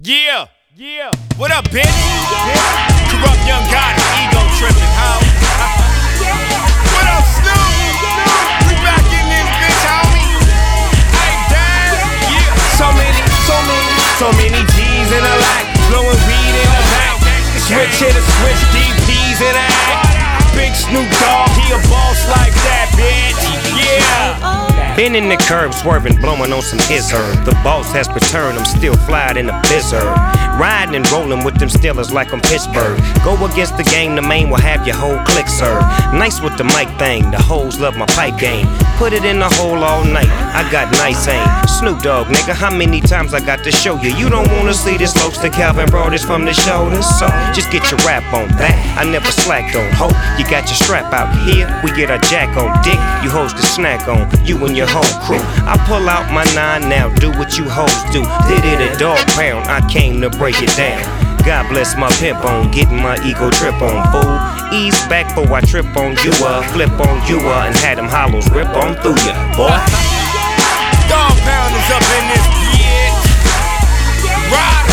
Yeah. What up, bitch? Corrupt Young Gotti, ego tripping, how? What up, Snoop? We back in this bitch, homie. Hey, damn. Yeah. So many G's in a lot, blowing weed in the back. Switch hit a switch, DPs in the act. Big Snoop Dogg, he a boss like that, bitch. Yeah. Been in the curb, swerving, blowing on some herb. The boss has returned, I'm still flying in a blizzard. Riding and rolling with them Steelers like I'm Pittsburgh. Go against the game, the main will have your whole clique served. Nice with the mic thing, the hoes love my pipe game. Put it in the hole all night, I got nice aim. Snoop Dogg, nigga, how many times I got to show you? You don't wanna see this, folks, the Calvin brought this from the shoulders. So just get your rap on that, I never slacked on. Hope you got your strap out here, we get our jack on. Dick, you hoes can snack on, you and your whole crew. I pull out my 9 now, do what you hoes do. Did it a dog pound, I came to break it down. God bless my pimp on, getting my ego trip on, fool. Ease back before I trip on you, flip on you, and had them hollows rip on through ya, boy. Dog pound is up in this bitch. Rock.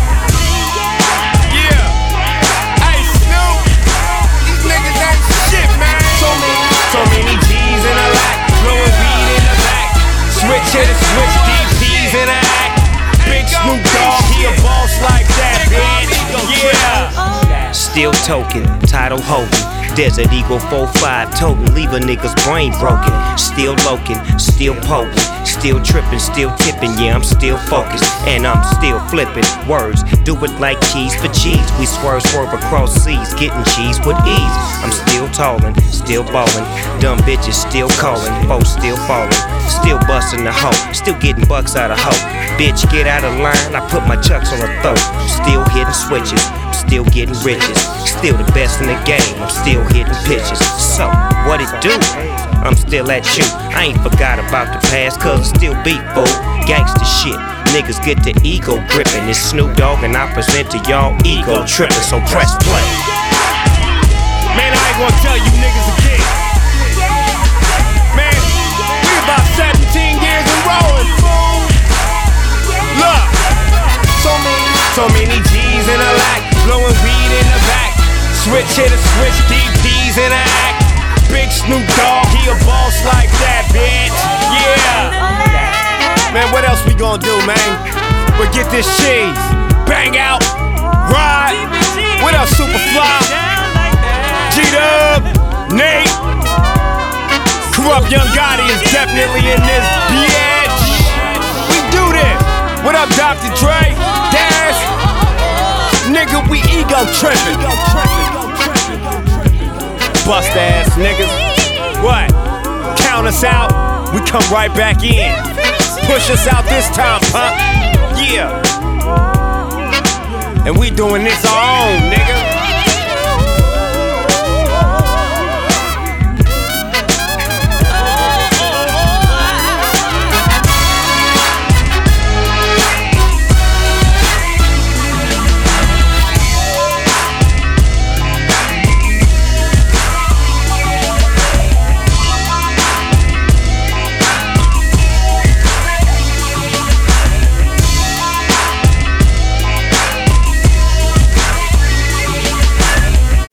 Yeah. Hey, Snoop. These niggas ain't shit, man. So many G's in a lot, blowing weed in the back. Switch hit a switch, DPs in the act. Big Snoop Dogg, he a boss like that, bitch. Yeah. Still token, title holding. Desert Eagle 4-5 toting, leave a nigga's brain broken. Still loking, still poking, still tripping, still tipping. Yeah, I'm still focused, and I'm still flipping words. Do it like cheese for cheese. We swerve across seas, getting cheese with ease. I'm still tallin', still ballin'. Dumb bitches still callin', folks still fallin'. Still bustin' the hoe, still getting bucks out of hoe. Bitch, get out of line, I put my chucks on her throat. Still hitting switches, still getting riches. Still the best in the game, I'm still hitting pitches. So, what it do? I'm still at you. I ain't forgot about the past, cause I still beat, fool. Gangsta shit, niggas get the ego gripping. It's Snoop Dogg and I present to y'all ego tripping. So press play. Man, I ain't gonna tell you niggas again. Man, we about 17 years and rolling, fool. Look, so many G's in a lot, blowing weed in the back. Switch hit a switch, DPs in the act. Big Snoop Dogg, he a boss like that, bitch. Yeah. Man, what else we gonna do, man? We'll get this cheese, bang out, ride. What else, Superfly? G-Dub, Nate. Corrupt Young Gotti is definitely in this bitch. We do this. What up, Dr. Dre? Dash. Nigga, we ego trippin'. Bust ass niggas. What? Count us out, we come right back in. Push us out this time, punk. Yeah. And we doing this our own, nigga.